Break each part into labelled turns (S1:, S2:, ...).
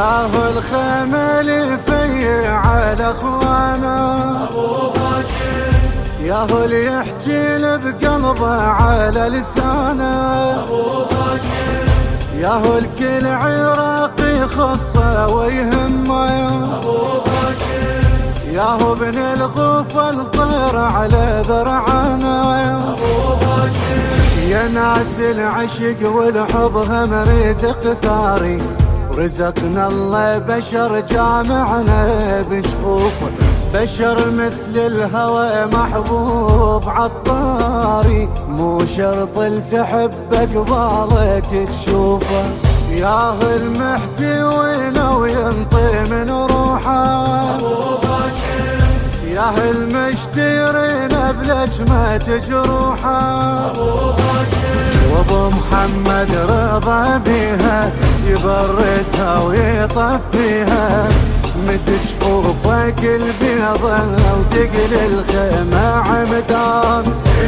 S1: ياهو الخمل في على اخوانا
S2: ابو هاشم،
S1: ياهو اللي يحكي بقلبه على لسانه
S2: ابو هاشم،
S1: ياهو الكل عراقي خصه ويهمه
S2: ابو هاشم،
S1: ياهو ابن الغفل طير على ذرعنا
S2: ابو هاشم،
S1: يا ناس العشق والحب هم رزق ثاري ورزقنا الله بشر جامعنا بجفوفه بشر مثل الهوى محبوب عالطاري مو شرط التحبك بالك تشوفه ياهو المحتوي لو ينطي من روحه
S2: ابو هاشم،
S1: ياهو المشترين بلجمة جروحه
S2: ابو هاشم،
S1: وابو محمد رضى بيها يبردها ويطفيها مد جفوفك البيضة ودقل الخيمة عمدان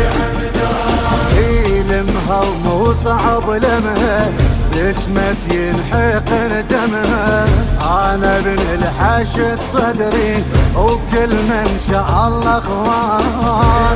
S1: يلمها ومو صعب لمها باسمك ينحقن دمها انا ابن الحشد صدري وكل من شاء الله اخوان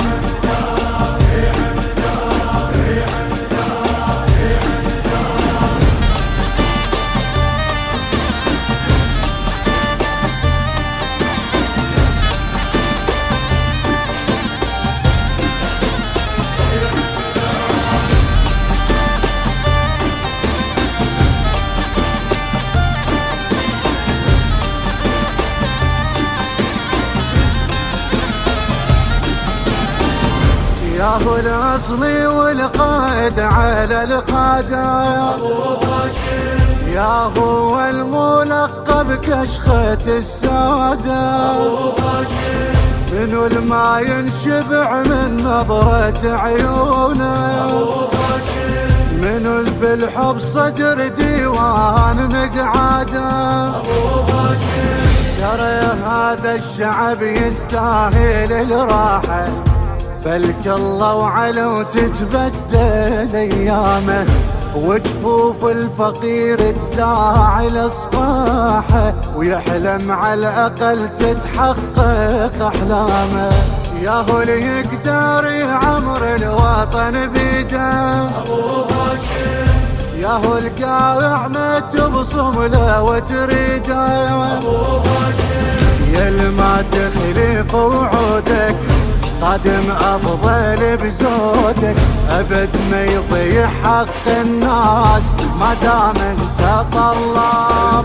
S1: ياهو الاصلي والقائد على القاده
S2: ابو هاشم،
S1: ياهو الملقب كشخة السادة
S2: ابو هاشم،
S1: منو الما ينشبع من نظرة عيونه
S2: ابو هاشم،
S1: منو بالحب صدر ديوان مقعاده
S2: ابو هاشم،
S1: ترى هذا الشعب يستاهل الراحة بلك الله وعلو تتبدل ايامه وجفوف الفقير تزاعل اصباحه ويحلم على الاقل تتحقق احلامه ياهو اللي يقدر يعمر الوطن بيده
S2: ابو هاشم،
S1: ياهو القاوع ما تبصم له وتريده
S2: ابو هاشم،
S1: يا ما تخلف وعودك قادم افضل بزودك ابد ما يضيع حق الناس ما دام انت طلاب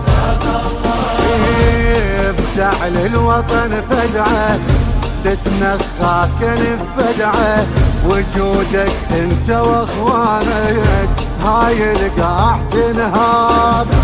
S1: بزعل الوطن فزعه تتنخى كنف بدعه وجودك انت واخوانك هاي القاع تنهاب